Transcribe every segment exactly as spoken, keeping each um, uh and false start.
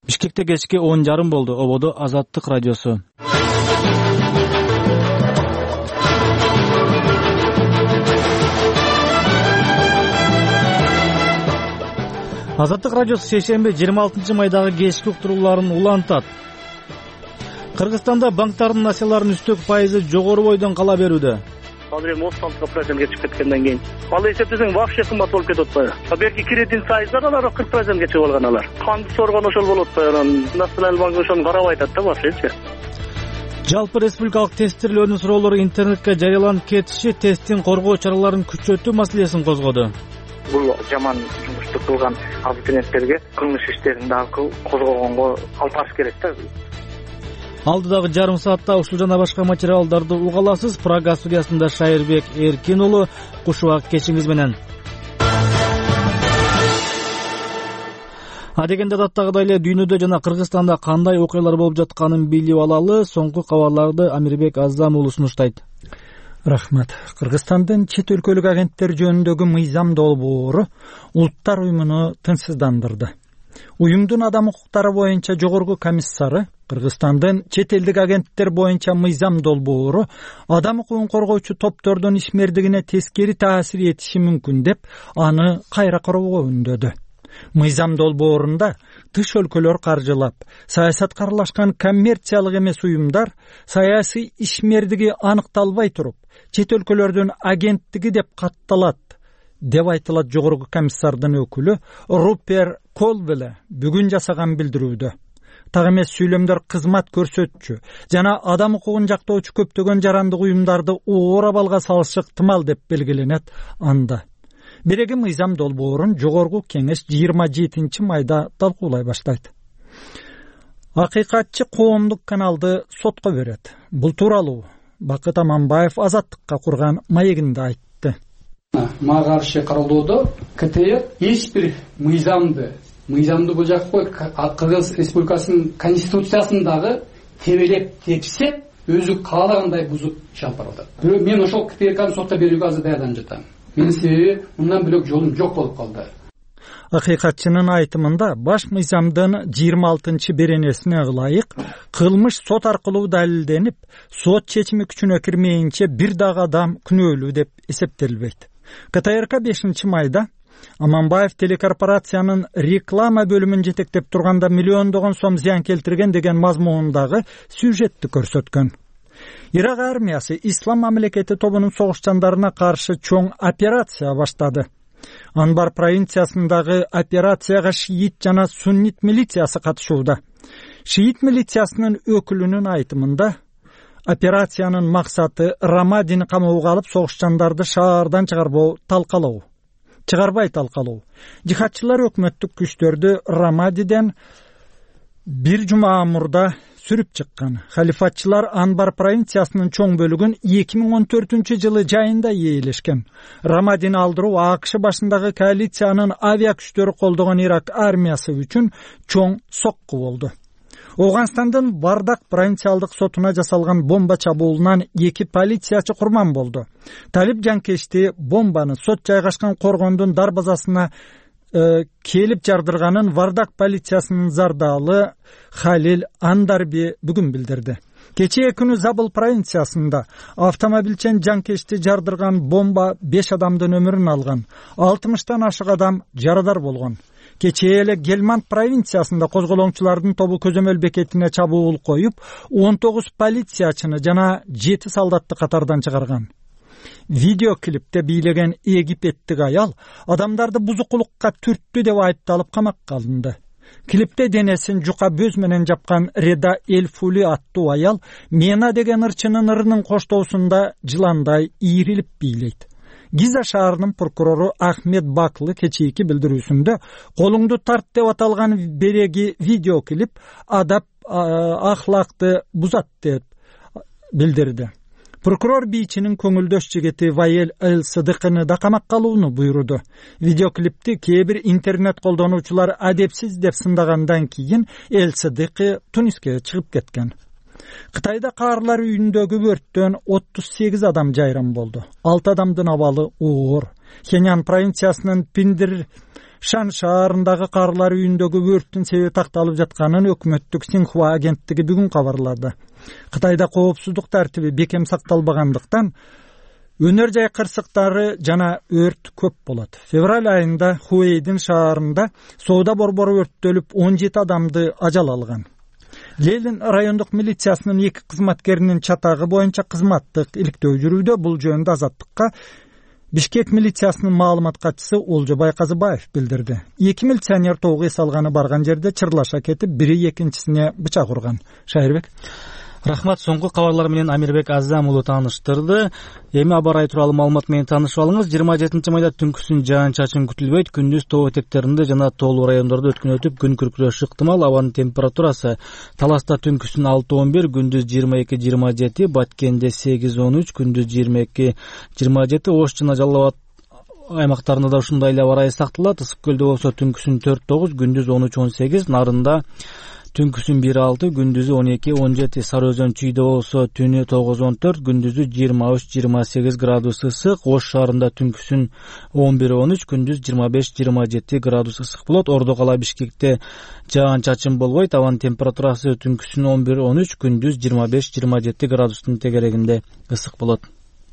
Бишкекте кечки он жарым болду. Ободо Азаттык радиосу. Азаттык радиосу шейшемби жыйырма алтынчы майдагы кечки уктурууларын улантат. Кыргызстанда банктардын акцияларынын үстөк пайызы жогору бойдон кала берүүдө. Азыр эми отуз алты процентке чыгып кеткенден кийин ал эсептесең вообще кымбат болуп кетип атпайбы? Берки кредит сайыздар алар кырк процентке чыгып алган алар. Канды соргон ошол болуп атпайбы? Националдык банк ошону карабай атат да башкачы. Жалпы республикалык тесттирлөөнүн суроолору интернетке жарыяланып кетиши тесттин коргоо чараларын күчөтүү маселесин козгоду. Бул жаман жумушту кылган абитурiyentтерге кылмыш иштерин дагы козгогонго алып барыш керек да. Алдыдагы жарым саатта ушул жана башка материалдарды уга аласыз. Прага студиясында Шайырбек Эркин уулу, кушубак кечиңиз менен. Адегенде даттагыдай эле дүйнөдө жана Кыргызстанда кандай окуялар болуп жатканын билип алалы. Соңку кабарларды Амирбек Азам уулу сунуштайт. Рахмат. Кыргызстандын чет өлкөлүк агенттер жөнүндөгү мыйзам долбоору Улуттар уюмуну тынчсыздандырды. Уюмдун адам укуктары боюнча жогорку комиссары Кыргызстандын чет элдик агенттер боюнча мыйзам долбоору адам укугун коргоочу топтордун ишмердигине тескери таасир этиши мүмкүн деп аны кайра кароого үндөдү. Мыйзам долбоорунда тыш өлкөлөр каржылап, саясатка аралашкан коммерциялык эмес уюмдар саясий ишмердиги аныкталбай туруп, чет өлкөлөрдүн агенттиги деп катталат деп айтылат жогорку комиссардын өкүлү Рупер Колвеле бүгүн жасаган билдирүүдө. Так эмес сүйлөмдөр кызмат көрсөтчү жана адам укугун жактоочу көптөгөн жарандык уюмдарды оор абалга салышы ыктымал деп белгиленет анда. Биреги мыйзам долбоорун жогорку кеңеш жыйырма жетинчи майда талкуулай баштайт. Акыйкатчы коомдук каналды сотко берет. Бул тууралуу Бакыт Аманбаев Азаттыкка курган маегинде айтты. Мага каршы каралоодо КТР эч бир мыйзамды мыйзамды бул жакка Кыргыз Республикасынын конституциясындагы тебелеп тепсеп, өзү каалагандай бузуп иш алып барып атат. Бирок мен ошол КТРКны сотко берүүгө азыр даярданып жатам. Менин себеби мындан бөлөк жолум жок болуп калды. Акыйкатчынын айтымында баш мыйзамдын жыйырма алтынчы беренесине ылайык кылмыш сот аркылуу далилденип, сот чечими күчүнө кирмейинче бир дагы адам күнөөлүү деп эсептелбейт. КТРК бешинчи майда Аманбаев телекорпорациянын реклама бөлүмүн жетектеп турганда миллиондогон сом зыян келтирген деген мазмундагы сюжетти көрсөткөн. Ирак армиясы Ислам мамлекети тобунун согушчандарына каршы чоң операция баштады. Анбар провинциясындагы операцияга шиит жана суннит милициясы катышууда. Шиит милициясынын өкүлүнүн айтымында операциянын максаты Рамадини камоого алып согушчандарды шаардан чыгарбоо талкалоо. Чыгарбай талкалоо. Жихадчылар өкмөттүк күчтөрдү Рамадиден бир жума мурда сүрүп чыккан. Халифатчылар Анбар провинциясынын чоң бөлүгүн эки миң он төртүнчү жылы жайында ээлешкен. Рамадини алдыруу АКШ башындагы коалициянын авиа күчтөрү колдогон Ирак армиясы үчүн чоң сокку болду. Оганстандын Бардак провинциалдык сотуна жасалган бомба чабуулунан эки полициячы курман болду. Талип жанкечти бомбаны сот жайгашкан коргондун дарбазасына э, келип жардырганын Вардак полициясынын зардалы Халил Андарби бүгүн билдирди. Кечээ күнү Забыл провинциясында автомобилчен жанкечти жардырган бомба беш адамдын өмүрүн алган. алтымыштан ашык адам жарадар болгон. Кечээ эле Гелманд провинциясында козголоңчулардын тобу көзөмөл бекетине чабуул коюп, он тогуз полициячыны жана жети солдатты катардан чыгарган. Видеоклипте бийлеген египеттик аял адамдарды бузукулукка түрттү деп айыпталып камакка алынды. Клипте денесин жука бөз менен жапкан Реда Элфули аттуу аял Мена деген ырчынын ырынын коштоосунда жыландай ийрилип бийлейт. Гиза шаарынын прокурору Ахмед Баклы кечээки билдирүүсүндө колуңду тарт деп аталган береги видеоклип адап ахлакты бузат деп билдирди. Прокурор бийчинин көңүлдөш жигити Ваел Эл-Сыдыкыны да камакка алууну буйруду. Видеоклипти кээ бир интернет колдонуучулар адепсиз деп сындагандан кийин Эл-Сыдыкы Туниске чыгып кеткен. Кытайда каарлар үйүндөгү өрттөн отуз сегиз адам жайрам болду. алты адамдын абалы оор. Хеньян провинциясынын Пиндир Шан шаарындагы карлар үйүндөгү өрттүн себеби такталып жатканын өкмөттүк Синьхуа агенттиги бүгүн кабарлады. Кытайда коопсуздук тартиби бекем сакталбагандыктан өнөр жай кырсыктары жана өрт көп болот. Февраль айында Хуэйдин шаарында соода борбору өрттөлүп он жети адамды ажал алган. Лелин райондук милициясынын эки кызматкеринин чатагы боюнча кызматтык иликтөө жүрүүдө. Бул жөнүндө Азаттыкка Бишкек милициясынын маалымат катчысы Олжобай Казыбаев билдирди. Эки милиционер тоого эс алганы барган жерде чырлаша кетип, бири экинчисине бычак урган. Шайырбек. Рахмат. Соңку кабарлар менен Амирбек Азам уулу тааныштырды. Эми аба ырайы тууралуу маалымат менен таанышып алыңыз. жыйырма жетинчи майда түнкүсүн жаан-чачын күтүлбөйт. Күндүз тоо этектеринде жана тоолуу райондордо өткөн өтүп, күн күркүрөшү ыктымал. Абанын температурасы Таласта түнкүсүн алты он бир, күндүз жыйырма эки жыйырма жети, Баткенде сегиз он үч, күндүз жыйырма эки жыйырма жети, Ош жана Жалал Абад аймактарында да ушундай эле аба ырайы сакталат. Ысык көлдө болсо түнкүсүн төрт тогуз, күндүз он үч он сегиз, Нарында түнкүсүн бир алты, күндүзү он эки он жети, Сары Өзөн Чүйдө болсо түнү тогуз он төрт, күндүзү жыйырма үч жыйырма сегиз градус ысык. Ош шаарында түнкүсүн он бир он үч, күндүз жыйырма беш жыйырма жети градус ысык болот. Ордо кала Бишкекте жаан-чачын болбойт. Абанын температурасы түнкүсүн он бир он үч, күндүз жыйырма беш жыйырма жети градустун тегерегинде ысык болот.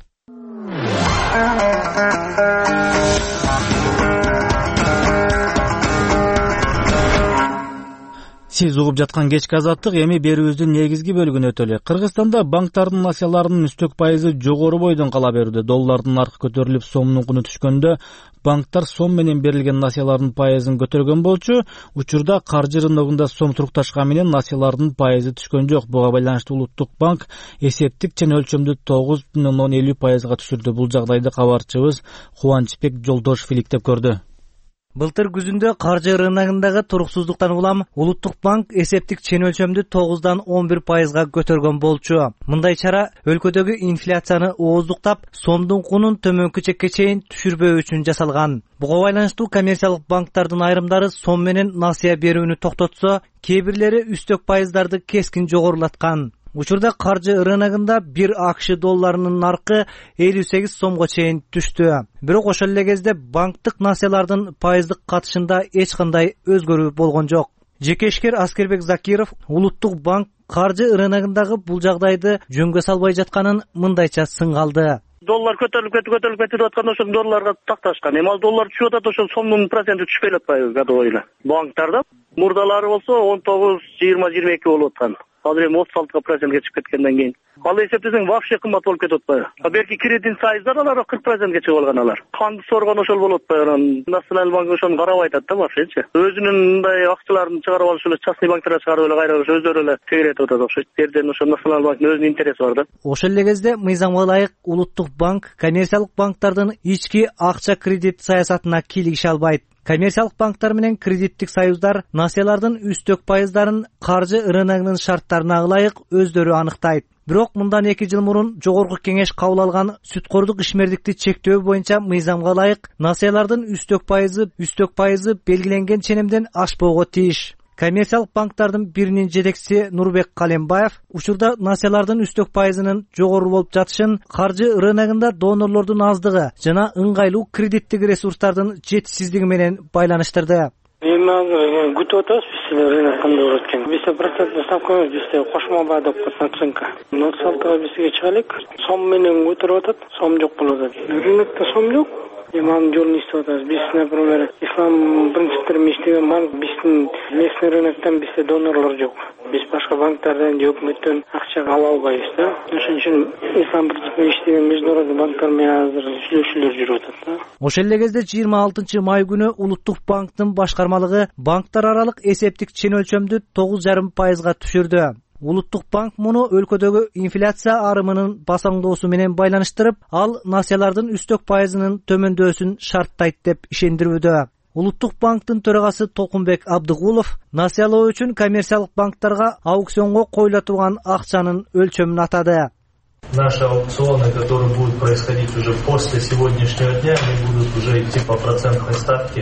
Сиз угуп жаткан кечки азаттык эми берүүбүздүн негизги бөлүгүнө өтөлү. Кыргызстанда банктардын акцияларынын үстөк пайызы жогору бойдон кала берүүдө. Доллардын наркы көтөрүлүп, сомдун куну түшкөндө банктар сом менен берилген насыялардын пайызын көтөргөн болчу. Учурда каржы рыногунда сом турукташкан менен насыялардын пайызы түшкөн жок. Буга байланыштуу Улуттук банк эсептик чен өлчөмдү тогуз бүтүн ондон элүү пайызга түшүрдү. Бул жагдайды кабарчыбыз Кубанычбек Жолдошев иликтеп көрдү. Былтыр күзүндө каржы рыногундагы туруксуздуктан улам Улуттук банк эсептик чен өлчөмдү тогуздан он бир пайызга көтөргөн болчу. Мындай чара өлкөдөгү инфляцияны ооздуктап, сомдун кунун төмөнкү чекке чейин түшүрбөө үчүн жасалган. Буга байланыштуу коммерциялык банктардын айрымдары сом менен насыя берүүнү токтотсо, кээ бирлери үстөк пайыздарды кескин жогорулаткан. Учурда каржы рыногунда бир АКШ долларынын наркы элүү сегиз сомго чейин түштү. Бирок ошол эле кезде банктык насыялардын пайыздык катышында эч кандай өзгөрүү болгон жок. Жекешкер Аскербек Закиров Улуттук банк каржы рыногундагы бул жагдайды жөнгө салбай жатканын мындайча сынгалды. Доллар көтөрүлүп кетип көтөрүлүп кетип атканда ошол долларга такташкан. Эми ал доллар түшүп атат, ошол сомдун проценти түшпөй атпайбы гадой эле. Банктарда мурдалары болсо он тогуз жыйырма жыйырма эки болуп аткан. Азыр эми отуз алты процентке чыгып кеткенден кийин ал эсептесең вообще кымбат болуп кетип атпайбы? Берки кредиттин сайыздар алар кырк процентке чыгып алган алар. Канды соргон ошол болуп атпайбы? Националдык банк ошону карабай атат да вообще. Өзүнүн мындай акчаларын чыгарып алыш эле частный банктарга чыгарып эле кайра өздөрү эле тегеретип атат окшойт. Жерден ошо националдык банктын өзүнүн интереси бар да. Ошол эле кезде мыйзамга ылайык Улуттук банк коммерциялык банктардын ички акча кредит саясатына кийлигише албайт. Коммерциялык банктар менен кредиттик союздар насыялардын үстөк пайыздарын каржы рыногунун шарттарына ылайык өздөрү аныктайт. Бирок мындан эки жыл мурун жогорку кеңеш кабыл алган сүткордук ишмердикти чектөө боюнча мыйзамга ылайык насыялардын үстөк пайызы үстөк пайызы белгиленген ченемден ашпоого тийиш. Коммерциялык банктардын биринин жетекчиси Нурбек Калембаев учурда насыялардын үстөк пайызынын жогору болуп жатышын каржы рыногунда донорлордун аздыгы жана ыңгайлуу кредиттик ресурстардын жетишсиздиги менен байланыштырды. Эми азыр күтүп атабыз биз рынок кандай болот экен. Бизде проценттик ставкабыз бизде кошмо баа деп коет наценка. отуз алтыга бизге чыга элек. Сом менен көтөрүп атат, сом жок болуп атат. Рынокто сом жок. Эми анын жолун издеп атабыз. Биз, например, ислам принциптерин иштеген банк, биздин местный рыноктон бизде донорлор жок. Биз башка банктардан же өкмөттөн акча ала албайбыз да. Ошон үчүн ислам принциптерин иштеген международный банктар менен азыр сүйлөшүүлөр жүрүп атат да. Ошол эле кезде жыйырма алтынчы май күнү Улуттук банктын башкармалыгы банктар аралык эсептик чен өлчөмдү тогуз жарым пайызга түшүрдү. Улуттук банк муну өлкөдөгү инфляция арымынын басаңдоосу менен байланыштырып, ал насыялардын үстөк пайызынын төмөндөсүн шарттайт деп ишендирүүдө. Улуттук банктын төрагасы Толкунбек Абдыгулов насыялоо үчүн коммерциялык банктарга аукционго коюла турган акчанын өлчөмүн атады. Наши аукционы, которые будут происходить уже после сегодняшнего дня, они будут уже идти по процентной ставке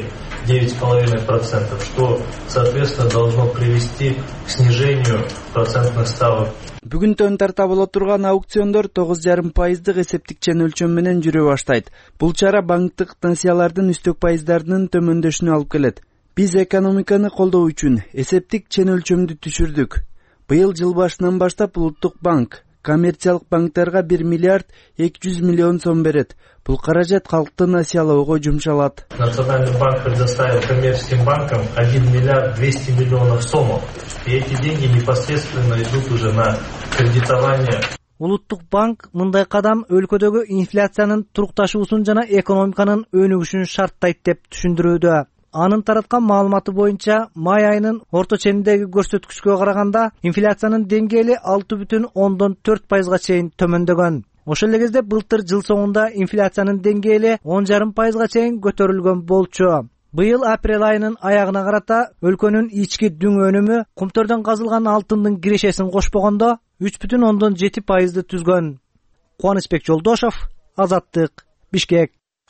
девять и пять десятых процента, что, соответственно, должно привести к снижению процентных ставок. Бүгүн төн тарта боло турган аукциондор тогуз жарым пайыздык эсептик чен өлчөм менен жүрө баштайт. Бул чара банктык несиялардын үстөк пайыздарынын төмөндөшүнө алып келет. Биз экономиканы колдоо үчүн эсептик чен өлчөмдү түшүрдүк. Быйыл жыл башынан баштап Улуттук банк коммерциялык банктарга бир миллиард эки жүз миллион сом берет. Бул каражат калкты насиялоого жумшалат. Национальный банк предоставил коммерческим банкам один миллиард двести миллионов сомов. И эти деньги непосредственно идут уже на кредитование. Улуттук банк мындай кадам өлкөдөгү инфляциянын турукташуусун жана экономиканын өнүгүшүн шарттайт деп түшүндүрүүдө. Анын тараткан маалыматы боюнча май айынын орто ченindеги көрсөткүчкө караганда инфляциянын деңгээли алты бүтүн ондон төрт пайызга чейин төмөндөгөн. Ошол эле кезде былтыр жыл соңунда инфляциянын деңгээли он жарым пайызга чейин көтөрүлгөн болчу. Быйыл апрель айынын аягына карата өлкөнүн ички дүң өнүмү кумтөрдөн казылган алтындын кирешесин кошпогондо үч бүтүн ондон жети пайызды түзгөн. Кубанычбек Жолдошов, Азаттык, Бишкек.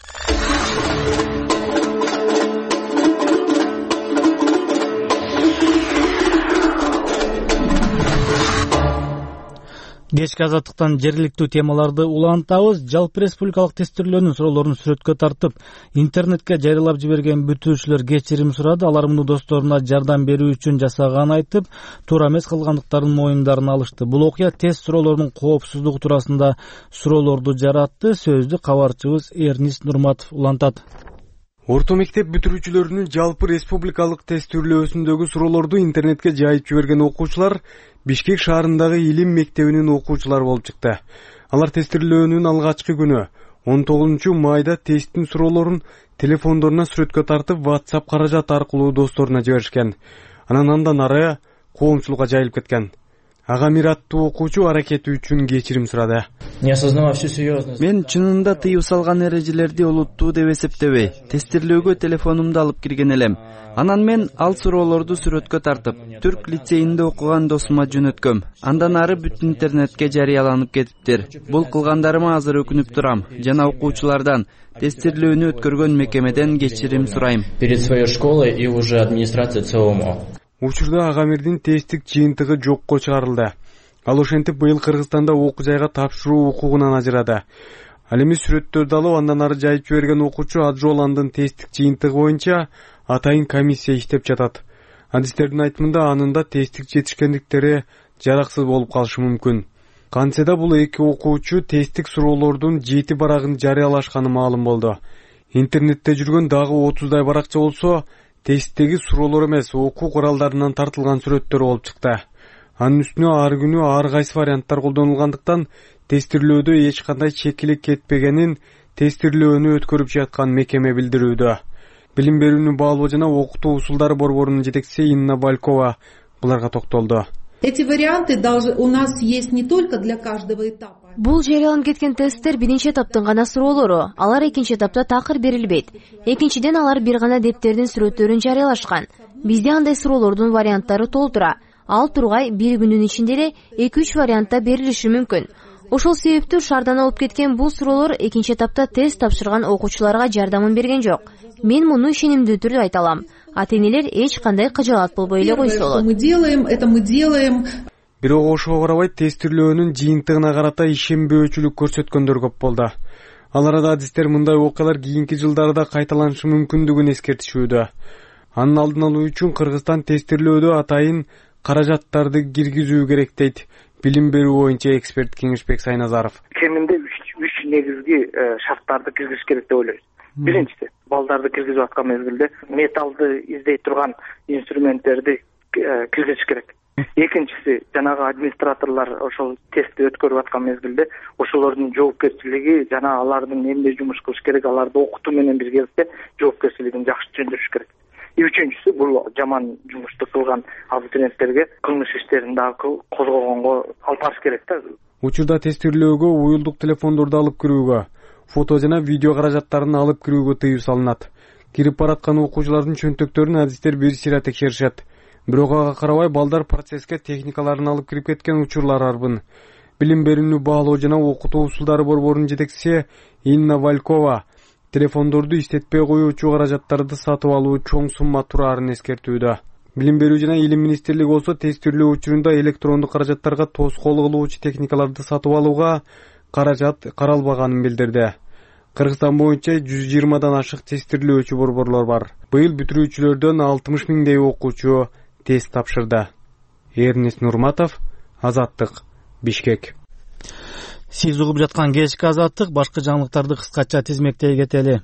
Кечки Азаттыктан жергиликтүү темаларды улантабыз. Жалпы республикалык тестирлөөнүн суроолорун сүрөткө тартып, интернетке жарыялап жиберген бүтүүчүлөр кечирим сурады. Алар муну досторуна жардам берүү үчүн жасаганын айтып, туура эмес кылгандыктарын моюндарын алышты. Бул окуя тест суроолорунун коопсуздугу туурасында суроолорду жаратты. Сөздү кабарчыбыз Эрнист Нурматов улантат. Орто мектеп бүтүрүүчүлөрүнүн жалпы республикалык тестирлөөсүндөгү суроолорду интернетке жайып жиберген окуучулар Бишкек шаарындагы Илим мектебинин окуучулары болуп чыкты. Алар тестирлөөнүн алгачкы күнү он тогузунчу майда тесттин суроолорун телефондоруна сүрөткө тартып WhatsApp каражат аркылуу досторуна жиберишкен. Анан андан ары коомчулукка жайылып кеткен. Агамир аттуу окуучу аракети үчүн кечирим сурады. Мен чынында тыюу салган эрежелерди олуттуу деп эсептебей, тестирлөөгө телефонумду алып кирген элем. Анан мен ал суроолорду сүрөткө тартып, Түрк лицейинде окуган досума жөнөткөм. Андан ары бүт интернетке жарыяланып кетиптир. Бул кылгандарыма азыр өкүнүп турам жана окуучулардан, тестирлөөнү өткөргөн мекемеден кечирим сурайм. Перед своей школой и уже администрация целому. Учурда Агамирдин тесттик жыйынтыгы жокко чыгарылды. Ал ошентип быйыл Кыргызстанда окуу жайга тапшыруу укугунан ажырады. Ал эми сүрөттөрдү алып андан ары жайып жиберген окуучу Аджоландын тесттик жыйынтыгы боюнча атайын комиссия иштеп жатат. Адистердин айтымында анында тесттик жетишкендиктери жараксыз болуп калышы мүмкүн. Кантсе да бул эки окуучу тесттик суроолордун жети барагын жарыялашканы маалым болду. Интернетте жүргөн дагы отуздай баракча болсо, тесттеги суроолор эмес, окуу куралдарынан тартылган сүрөттөр болуп чыкты. Анын үстүнө ар күнү ар кайсы варианттар колдонулгандыктан тестирлөөдө эч кандай чекилик кетпегенин тестирлөөнү өткөрүп жаткан мекеме билдирүүдө. Билим берүүнү баалоо жана окутуу усулдары борборунун жетекчиси Инна Балькова буларга токтолду. Эти варианты у нас есть не только для каждого этапа. Бул жарыяланып кеткен тесттер биринчи этаптын гана суроолору. Алар экинчи этапта такыр берилбейт. Экинчиден алар бир гана дептердин сүрөттөрүн жарыялашкан. Бизде андай суроолордун варианттары толтура. Ал тургай бир күнүн ичинде эле эки үч вариантта берилиши мүмкүн. Ошол себептүү шаардан алып кеткен бул суроолор экинчи этапта тест тапшырган окуучуларга жардамын берген жок. Мен муну ишенимдүү түрдө айта алам. Ата-энелер эч кандай кыжаалат болбой эле койсо болот. Мы делаем, это мы делаем. Бирок ошого карабай тестирлөөнүн жыйынтыгына карата ишенбөөчүлүк көрсөткөндөр көп болду. Ал арада адистер мындай окуялар кийинки жылдарда кайталанышы мүмкүндүгүн эскертишүүдө. Анын алдын алуу үчүн Кыргызстан тестирлөөдө атайын каражаттарды киргизүү керек дейт билим берүү боюнча эксперт Кеңешбек Сайназаров. Кеминде үч негизги шарттарды киргизиш керек деп ойлойбуз. Биринчиси, балдарды киргизип аткан мезгилде металлды издей турган инструменттерди киргизиш керек. Экинчиси, жанагы администраторлор ошол тестти өткөрүп аткан мезгилде ошолордун жоопкерчилиги жана алардын эмне жумуш кылыш керек, аларды окутуу менен биргеликте жоопкерчилигин жакшы түшүндүрүш керек. И үчүнчүсү, бул жаман жумушту кылган абитуриенттерге кылмыш иштерин дагы козгогонго алып барыш керек да. Учурда тестирлөөгө уюлдук телефондорду алып кирүүгө, фото жана видео каражаттарын алып кирүүгө тыюу салынат. Кирип бараткан окуучулардын чөнтөктөрүн адистер бир сыйра текшеришет. Бирок ага карабай балдар процесске техникаларын алып кирип кеткен учурлар арбын. Билим берүүнү баалоо жана окутуу усулдары борборунун жетекчиси Инна Балькова телефондорду иштетпей коюучу каражаттарды сатып алуу чоң сумма тураарын эскертүүдө. Билим берүү жана илим министрлиги болсо тестирлөө учурунда электрондук каражаттарга тоскоолдук кылуучу техникаларды сатып алууга каражат каралбаганын билдирди. Кыргызстан боюнча жүз жыйырмадан ашык тестирлөөчү борборлор бар. Быйыл бүтүрүүчүлөрдөн алтымыш миңдей окуучу тест тапшырды. Эрнест Нурматов, Азаттык, Бишкек. Сиз угуп жаткан кечки Азаттык, башка жаңылыктарды кыскача тизмектей кетели.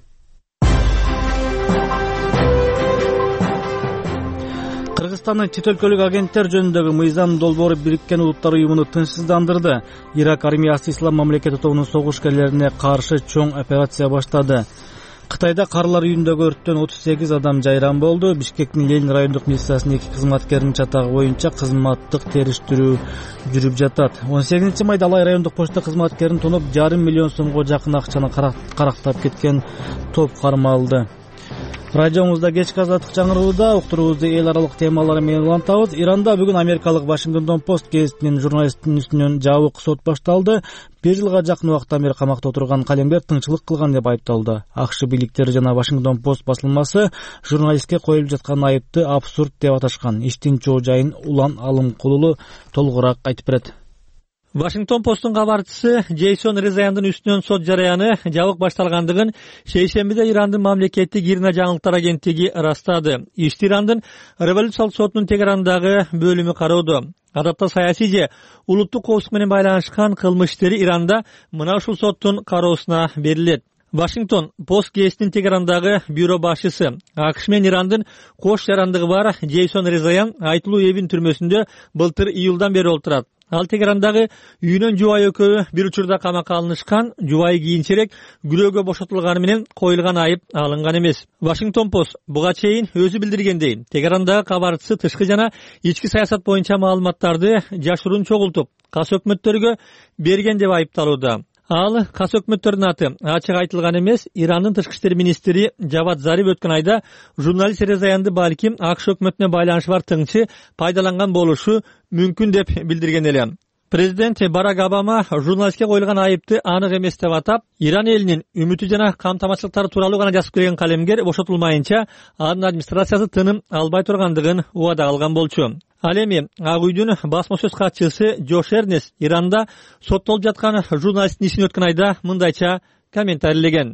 Кыргызстандын чет өлкөлүк агенттер жөнүндөгү мыйзам долбоору Бириккен Улуттар уюмуну тынчсыздандырды. Ирак армиясы Ислам мамлекети тобунун согушкерлерине каршы чоң операция баштады. Кытайда Карлар үйүндөгү өрттөн отуз сегиз адам жайран болду. Бишкектин Ленин райондук милициясынын эки кызматкеринин чатагы боюнча кызматтык териштирүү жүрүп жатат. он сегизинчи майда Алай райондук почта кызматкерин тонуп, жарым миллион сомго жакын акчаны карактап кеткен топ кармалды. Радиомузда кечки Азаттык жаңыруудаа уктуруубузду эл аралык темалар менен улантабыз. Иранда бүгүн америкалык Washington Post гезитинин журналистинин үстүнөн жабык сот башталды. бир жылга жакын убакыттан бери камакта отурган калемгер тыңчылык кылган деп айыпталды. АКШ бийликтери жана Washington Post басылмасы журналистке коюлуп жаткан айыпты абсурд деп аташкан. Иштин чоо жайын Улан Алымкулулу толугураак айтып берет. Вашингтон Посттун кабарчысы Джейсон Резаяндын үстүнөн сот жараяны жабык башталгандыгын шейшембиде Ирандын мамлекеттик ирина жаңылыктар агенттиги ырастады. Ишти Ирандын революциялык сотунун Тегерандагы бөлүмү кароодо. Адатта саясий же улуттук коопсуздук менен байланышкан кылмыш иштери Иранда мына ушул соттун кароосуна берилет. Вашингтон Пост гезитинин Тегерандагы бюро башчысы АКШ менен Ирандын кош жарандыгы бар Джейсон Резаян айтылуу эбин түрмөсүндө былтыр июлдан бери олтурат. Ал Тегерандагы үйүнөн жубай экөө бир учурда камакка алынышкан, жубайы кийинчерээк күлөөгө бошотулганы менен коюлган айып алынган эмес. Вашингтон Пост буга чейин өзү билдиргендей, Тегерандагы кабарчысы тышкы жана ички саясат боюнча маалыматтарды жашыруун чогултуп, кас өкмөттөргө берген деп айыпталууда. Ал кас өкмөттөрдүн аты ачык айтылган эмес. Ирандын тышкы иштер министри Жавад Зариф өткөн айда журналист Резаянды балким АКШ өкмөтүнө байланышы бар тыңчы пайдаланган болушу мүмкүн деп билдирген эле. Президент Барак Обама журналистке коюлган айыпты анык эмес деп атап, Иран элинин үмүтү жана камтамашчылыктары тууралуу гана жазып келген калемгер бошотулмайынча анын администрациясы тыным албай тургандыгын убада кылган болчу. Ал эми Ак үйдүн басма сөз катчысы Джош Эрнест Иранда соттолуп жаткан журналисттин ишин өткөн айда мындайча комментарийлеген.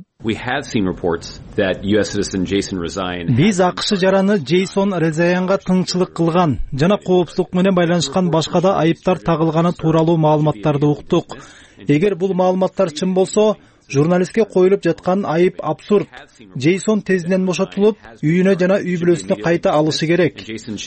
Биз АКШ жараны Джейсон Резаянга тыңчылык кылган жана коопсуздук менен байланышкан башка да айыптар тагылганы тууралуу маалыматтарды уктук. Эгер бул маалыматтар чын болсо, журналистке коюлуп жаткан айып абсурд. Джейсон тезден бошотулуп, үйүнө жана үй бүлөсүнө кайта алышы керек.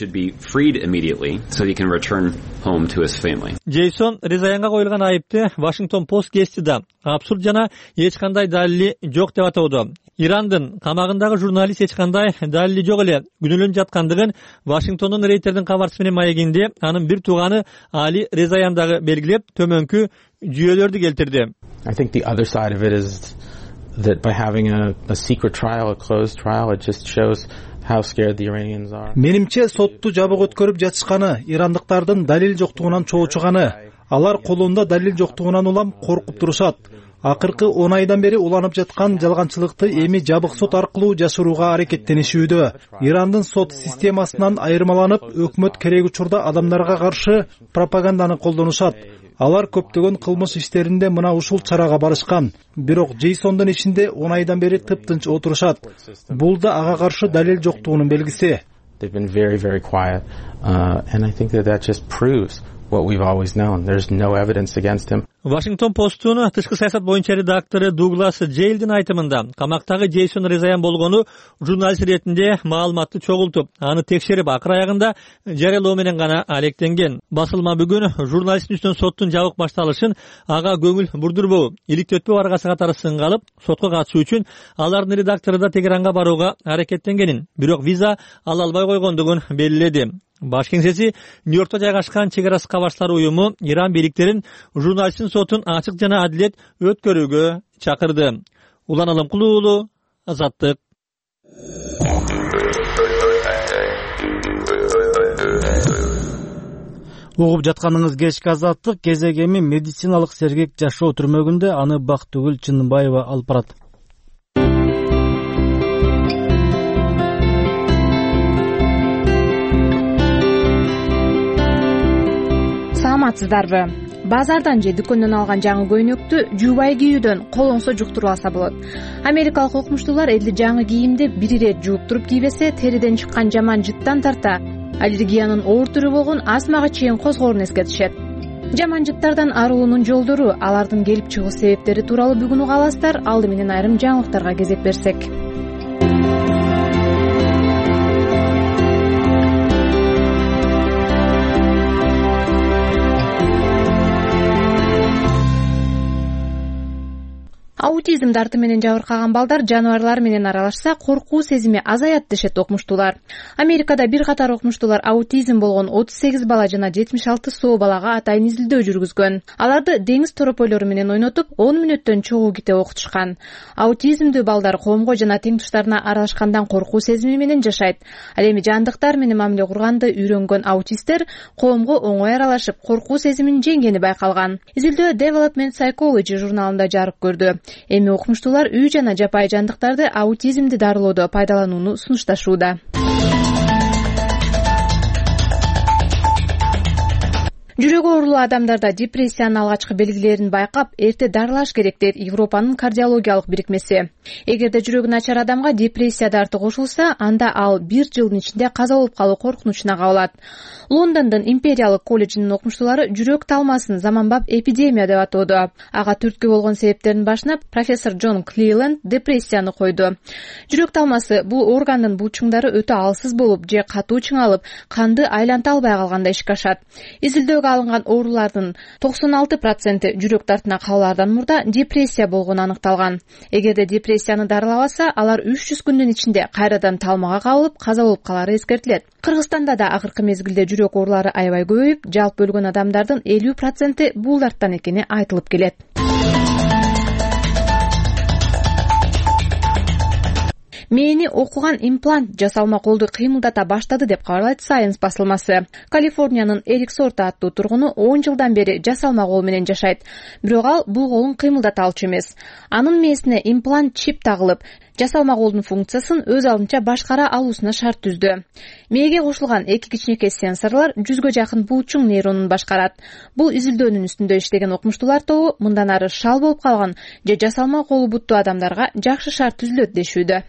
Джейсон Резаянга коюлган айыпты Вашингтон Пост гезити да абсурд жана эч кандай далили жок деп атоодо. Ирандын камагындагы журналист эч кандай далили жок эле күнөөлөнүп жаткандыгын Вашингтондун рейтердин кабарчысы менен маегинде анын бир тууганы Али Резаян дагы белгилеп, төмөнкү жүйөлөрдү келтирди. I think the other side of it is that by having a, a secret trial, a closed trial, it just shows how scared the Iranians are. Менимче сотту жабык өткөрүп жатышканы ирандыктардын далил жоктугунан чоочуганы. Алар колунда далил жоктугунан улам коркуп турушат. Акыркы он айдан бери уланып жаткан жалганчылыкты эми жабык сот аркылуу жашырууга аракеттенишүүдө. Ирандын сот системасынан айырмаланып, өкмөт керек учурда адамдарга каршы пропаганданы колдонушат. Алар көптөгөн кылмыш иштеринде мына ушул чарага барышкан. Бирок Джейсондун ишинде он айдан бери тыптынч отурушат. Бул да ага каршы далил жоктугунун белгиси. They've been very, very quiet, uh, and I think that that just proves what we've always known. There's no evidence against him. Вашингтон Посттун тышкы саясат боюнча редактору Дуглас Джейлдин айтымында, камактагы Джейсон Резаян болгону журналист иретинде маалыматты чогултуп, аны текшерип акыр аягында жарыялоо менен гана алектенген. Басылма бүгүн журналисттин үстүнөн соттун жабык башталышын ага көңүл бурдурбоо, иликтөтпөө аргасы катары сынга алып, сотко катышуу үчүн алардын редактору да Тегеранга барууга аракеттенгенин, бирок виза ала албай койгондугун белгиледи. Баш кеңсеси Нью-Йоркто жайгашкан чек ара кабарчылар уюму Иран бийликтерин журналисттин сотун ачык жана адилет өткөрүүгө чакырды. Улан Алымкулуу, Азаттык. Угуп жатканыңыз кечки Азаттык. Кезегеми медициналык сергек жашоо түрмөгүндө аны Бактыгүл Чынбаева алып барат. саламатсыздарбы? Базардан же дүкөндөн алган жаңы көйнөктү жуубай кийүүдөн колоңсо жуктуруп алса болот. Америкалык окумуштуулар элди жаңы кийимди бир ирет жууп туруп кийбесе териден чыккан жаман жыттан тарта аллергиянын оор түрү болгон астмага чейин козгоорун эскертишет. Жаман жыттардан арылуунун жолдору, алардын келип чыгуу себептери тууралуу бүгүн уга аласыздар. Алды менен айрым жаңылыктарга кезек берсек. Аутизм дарты менен жабыркаган балдар жаныбарлар менен аралашса коркуу сезими азаят дешет окумуштуулар. Америкада бир катар окумуштуулар аутизм болгон отуз сегиз бала жана жетимиш алты соо балага атайын изилдөө жүргүзгөн. Аларды деңиз торопойлору менен ойнотуп, он мүнөттөн чогуу китеп окутушкан. Аутизмдүү балдар коомго жана тең туштарына аралашкандан коркуу сезими менен жашайт. Ал эми жандыктар менен мамиле курганды үйрөнгөн аутисттер коомго оңой аралашып, коркуу сезимин жеңгени байкалган. Изилдөө Development Psychology журналында жарык көрдү. Эми окумуштуулар үй жана жапайы жандыктарды аутизмди дарылоодо пайдаланууну сунушташууда. Жүрөгү оорулуу адамдарда депрессиянын алгачкы белгилерин байкап, эрте дарылаш керек дейт Европанын кардиологиялык бирикмеси. Эгерде жүрөгү начар адамга депрессия дарты кошулса, анда ал бир жылдын ичинде каза болуп калуу коркунучуна кабылат. Лондондун Империялык колледжинин окумуштуулары жүрөк талмасын заманбап эпидемия деп атоодо. Ага түрткү болгон себептердин башына профессор Джон Клиленд депрессияны койду. Жүрөк талмасы бул органдын булчуңдары өтө алсыз болуп же катуу чыңалып, канды айланта албай калганда ишке ашат. Изилдөөгө алынган оорулардын токсон алты проценти жүрөк дартына кабылаардан мурда депрессия болгону аныкталган. Эгерде депрессияны дарылабаса, алар үч жүз күндүн ичинде кайрадан талмага кабылып, каза болуп калары эскертилет. Кыргызстанда да акыркы мезгилде жүрөк оорулары аябай көбөйүп, жалпы өлгөн адамдардын элүү проценти бул дарттан экени айтылып келет. Мээни окуган имплант жасалма колду кыймылдата баштады деп кабарлайт Science басылмасы. Калифорниянын Эрик Сорта аттуу тургуну он жылдан бери жасалма кол менен жашайт. Бирок ал бул колун кыймылдата алчу эмес. Анын мээсине имплант чип тагылып, жасалма колдун функциясын өз алдынча башкара алуусуна шарт түздү. Мээге кошулган эки кичинекей сенсорлор жүзгө жакын булчуң нейронун башкарат. Бул изилдөөнүн үстүндө иштеген окумуштуулар тобу мындан ары шал болуп калган же жасалма колу буттуу адамдарга жакшы шарт түзүлөт дешүүдө.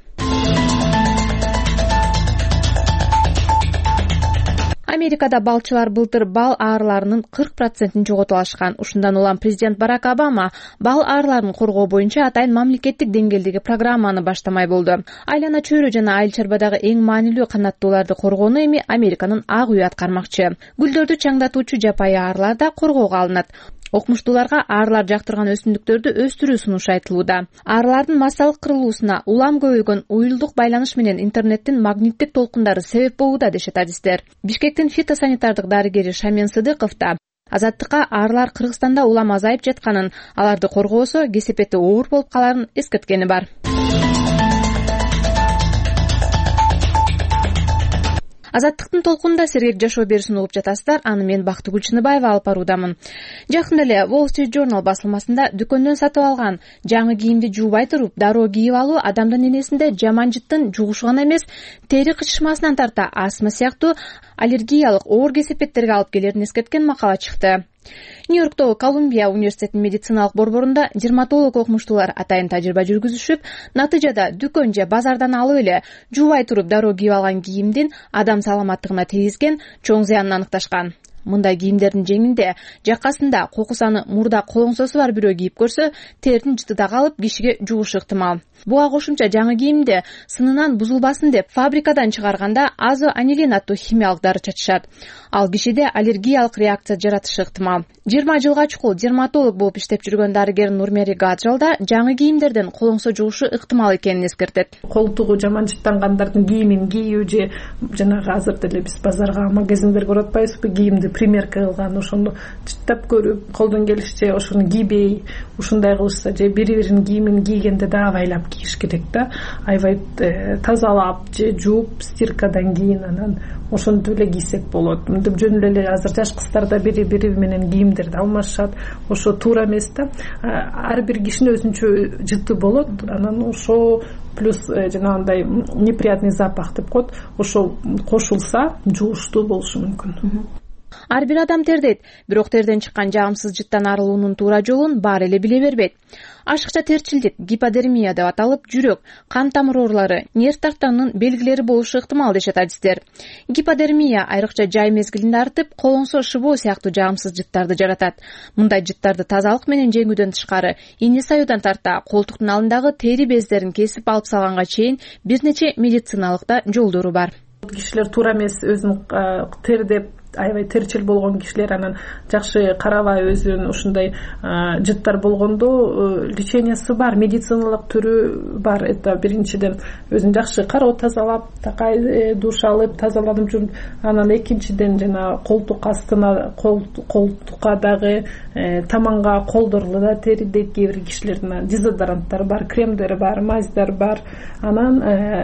Америкада балчылар былтыр бал аарыларынын кырк процентин жоготуп алышкан. Ушундан улам президент Барак Обама бал аарыларын коргоо боюнча атайын мамлекеттик деңгээлдеги программаны баштамай болду. Айлана чөйрө жана айыл чарбадагы эң маанилүү канаттууларды коргоону эми Американын ак үйү аткармакчы. Гүлдөрдү чаңдатуучу жапайы аарылар да коргоого алынат. Окумуштууларга аарылар жактырган өсүмдүктөрдү өстүрүү сунушу айтылууда. Аарылардын массалык кырылуусуна улам көбөйгөн уюлдук байланыш менен интернеттин магниттик толкундары себеп болууда дешет адистер. Бишкектин фитосанитардык дарыгери Шамен Сыдыков да Азаттыкка аарылар Кыргызстанда улам азайып жатканын, аларды коргоосо кесепети оор болуп каларын эскерткени бар. Азаттыктын толкунда сергек жашоо берүүсүн угуп жатасыздар. Аны мен Бактыгүл Чыныбаева алып баруудамын. Жакында эле Wall Street Journal басылмасында дүкөндөн сатып алган жаңы кийимди жуубай туруп дароо кийип алуу адамдын энесинде жаман жыттын жугушу гана эмес, тери кычышмасынан тарта астма сыяктуу аллергиялык оор кесепеттерге алып келерин эскерткен макала чыкты. Нью-Йорктогу Колумбия университетинин медициналык борборунда дерматолог окумуштуулар атайын тажрыйба жүргүзүшүп, натыйжада дүкөн же базардан алып эле жуубай туруп дароо кийип алган кийимдин адам саламаттыгына тийгизген чоң зыянын аныкташкан. Мындай кийимдердин жеңинде, жакасында кокусаны мурда колоңсосу бар бирөө кийип көрсө, тердин жыты да калып кишиге жугушу ыктымал. Буга кошумча жаңы кийимде сынынан бузулбасын деп фабрикадан чыгарганда азоанилин аттуу химиялык дары чачышат. Ал кишиде аллергиялык реакция жаратышы ыктымал. жыйырма жылга чукул дерматолог болуп иштеп жүргөн дарыгер Нурмери Гаджал да жаңы кийимдерден колоңсо жугушу ыктымал экенин эскертет. Колтугу жаман жыттангандардын кийимин кийүү же жанагы азыр деле биз базарга, магазиндерге баратпайбызбы, кийимди примерка кылган, ошону чыттап көрүп, колдон келишче ошону кийбей, ушундай кылышса же бири-биринин кийимин кийгенде да абайлап кийиш керек да. Аябай тазалап же жууп, стиркадан кийин анан ошентип эле кийсек болот. Мынтип жөн эле азыр жаш кыздар да бири-бири менен кийимдерди алмашат. Ошо туура эмес да. Ар бир кишинин өзүнчө жыты болот. Анан ошо плюс жанагындай неприятный запах деп коет. Ошо кошулса жугуштуу болушу мүмкүн. ар бир адам тердейт, бирок терден чыккан жагымсыз жыттан арылуунун туура жолун баары эле биле бербейт. Ашыкча терчилдик, гиподермия деп аталып, жүрөк, кан тамыр оорулары, нерв тартанынын белгилери болушу ыктымал дешет адистер. Гиподермия айрыкча жай мезгилинде артып, колоңсо шыбоо сыяктуу жагымсыз жыттарды жаратат. Мындай жыттарды тазалык менен жеңүүдөн тышкары, ине саюудан тарта колтуктун алдындагы тери бездерин кесип алып салганга чейин бир нече медициналык да жолдору бар. Кишилер туура эмес өзүн тердеп аябай терчил болгон кишилер анан жакшы карабай өзүн ушундай жыттар болгондо лечениясы бар, медициналык түрү бар. Это биринчиден өзүн жакшы кароо тазалап, такай душ алып тазаланып жүрүп, анан экинчиден жана колтук астына, колтукка дагы таманга колдорулу да тери дейт кээ бир кишилердин. Дезодоранттар бар, кремдер бар, мазьдар бар. Анан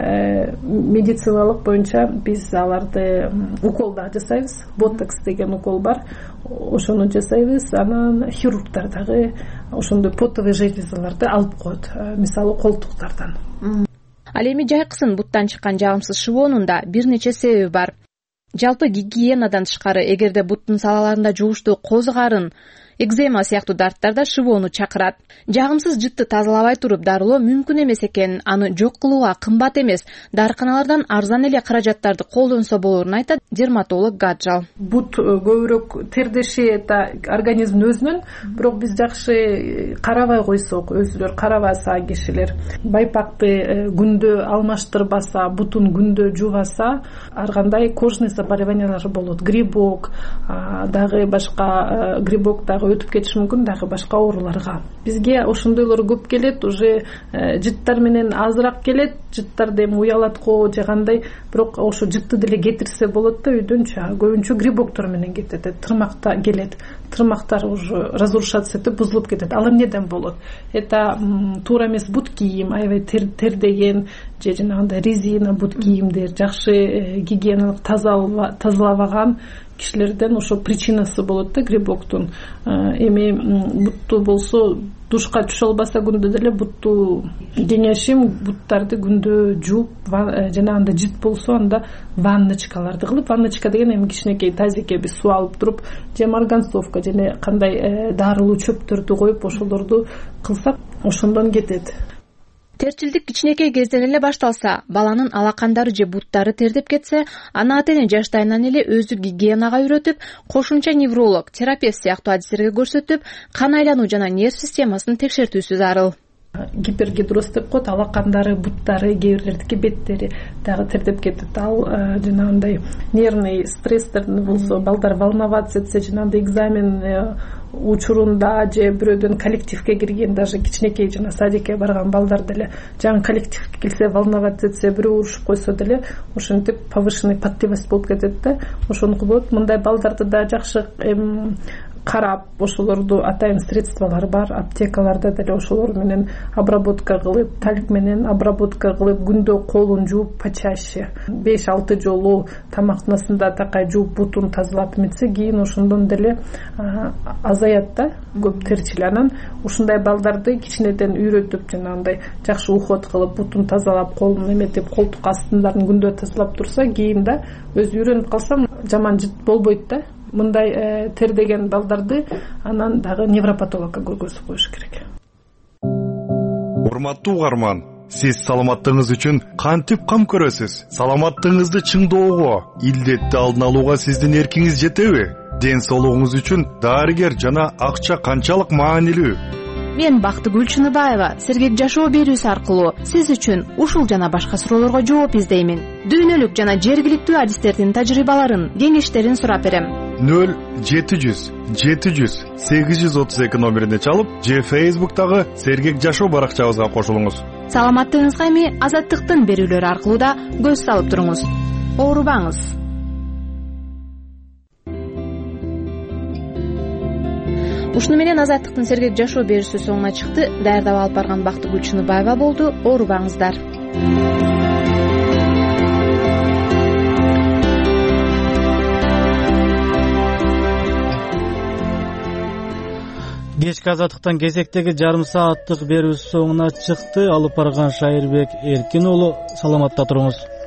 медициналык боюнча биз аларды укол да жасайбыз. Ботокс деген укол бар, ошону жасайбыз. Анан хирургдар дагы ошондой потовый железаларды алып коет, мисалы колтуктардан. Ал эми жайкысын буттан чыккан жагымсыз шыбоонун да бир нече себеби бар. Жалпы гигиенадан тышкары, эгерде буттун салаларында жугуштуу коз карын, экзема сыяктуу дарттарда шыбоону чакырат. Жагымсыз жытты тазалабай туруп дарылоо мүмкүн эмес экенин, аны жок кылууга кымбат эмес, дарыканалардан арзан эле каражаттарды колдонсо болорун айтат дерматолог Гаджал. Бут көбүрөөк тердеши это организмдин өзүнөн, бирок биз жакшы карабай койсок, өзүлөр карабаса кишилер, байпакты күндө алмаштырбаса, бутун күндө жубаса, ар кандай кожный заболеваниялар болот. Грибок, дагы башка грибок дагы өтүп кетиши мүмкүн, дагы башка ооруларга. Бизге ошондойлор көп келет, уже жыттар менен азыраак келет, жыттарды эми уялат го же кандай, бирок ошо жытты деле кетирсе болот да үйдөн. Көбүнчө грибоктор менен кетет, тырмакта келет, тырмактар уже разрушаться этип бузулуп кетет. Ал эмнеден болот? Это туура эмес бут кийим, аябай тердеген же жанагындай резина бут кийимдер, жакшы гигиеналык тазалабаган кишилерден ошо причинасы болот да грибоктун. Эми бутту болсо душка түшө албаса күндө деле бутту кеңешим буттарды күндө жууп, жанагындай жыт болсо анда ванночкаларды кылып, ванночка деген эми кичинекей тазике биз суу алып туруп, же марганцовка же кандай дарылуу чөптөрдү коюп ошолорду кылсак ошондон кетет. Терчилдик кичинекей кезден эле башталса, баланын алакандары же буттары тердеп кетсе, ана ата-эне жаштайынан эле өзү гигиенага үйрөтүп, кошумча невролог, терапевт сыяктуу адистерге көрсөтүп, кан айлануу жана нерв системасын текшертүүсү зарыл. Гипергидроз деп коет, алакандары, буттары, кээ бирлердики беттери дагы тердеп кетет. Ал жанагындай нервный стресстердин болсо, балдар волноваться этсе, жанагындай экзамен учурунда же бирөөдөн коллективге кирген, даже кичинекей жана садикке барган балдар деле жаңы коллективге келсе, волноваться этсе, бирөө урушуп койсо деле ошентип повышенный потливость болуп кетет да. Ошону болот. Мындай балдарды да жакшы карап, ошолорду атайын средстволор бар, аптекаларда деле ошолор менен обработка кылып, тальк менен обработка кылып, күндө колун жууп почаще беш алты жолу тамактанасында такай жууп, бутун тазалап метсе, кийин ошондон деле азаят да, көп терчил. Анан ушундай балдарды кичинеден үйрөтүп, жанагындай жакшы уход кылып, бутун тазалап, колун эметип, колтук астындарын күндө тазалап турса, кийин да өзү үйрөнүп калса жаман жыт болбойт да. Мындай тердеген балдарды анан дагы невропатологко көргөзүп коюш керек. Урматтуу угарман, сиз саламаттыгыңыз үчүн кантип кам көрөсүз? Саламаттыгыңызды чыңдоого, илдетти алдын алууга сиздин эркиңиз жетеби? Ден соолугуңуз үчүн дарыгер жана акча канчалык маанилүү? Мен Бактыгүл Чыныбаева сергек жашоо берүүсү аркылуу сиз үчүн ушул жана башка суроолорго жооп издеймин. Дүйнөлүк жана жергиликтүү адистердин тажрыйбаларын, кеңештерин сурап берем. нөл жети жүз жети жүз сегиз жүз отуз эки номерине чалып, же Facebook'тагы сергек жашоо баракчабызга кошулуңуз. Саламаттыгыңызга эми Азаттыктын берүүлөрү аркылуу да көз салып туруңуз. Оорубаңыз. Ушуну менен Азаттыктын сергек жашоо берүүсү соңуна чыкты. Даярдап алып барган Бактыгүл Чыныбаева болду. Оорубаңыздар. Кечки Азаттыктан кезектеги жарым сааттык берүүсү соңуна чыкты. Алып барган Шайырбек Эркин уулу, саламатта туруңуз.